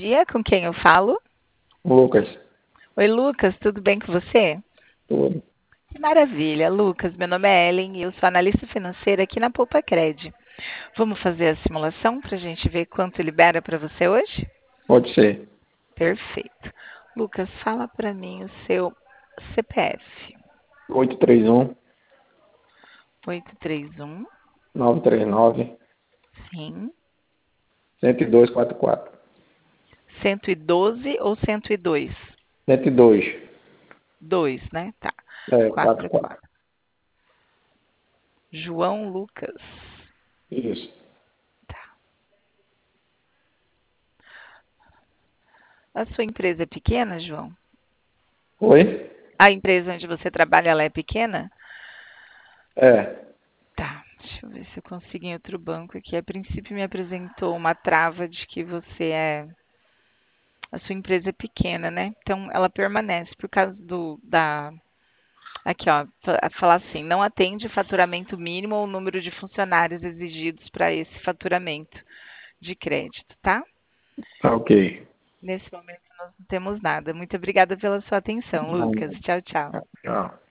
dia, com quem eu falo? Lucas, Oi, Lucas, tudo bem com você? tudo. Que maravilha, Lucas. Meu nome é Ellen e eu sou analista financeira aqui na Poupa Cred. Vamos fazer a simulação para a gente ver quanto libera para você hoje? Pode ser. Perfeito. Lucas, fala para mim o seu CPF. 831 831, 939 sim. 10244. 112 ou 102? 102. 2, né? Tá. 44. 44. João Lucas. Isso. Tá. A sua empresa é pequena, João? Oi? A empresa onde você trabalha, ela é pequena? É. Tá, deixa eu ver se eu consigo em outro banco aqui. A princípio me apresentou uma trava de que a sua empresa é pequena, né? Então ela permanece por causa aqui ó, falar assim, não atende faturamento mínimo ou número de funcionários exigidos para esse faturamento de crédito, tá? Tá ok. Nesse momento nós não temos nada. Muito obrigada pela sua atenção, Lucas. Tchau, tchau. Tchau.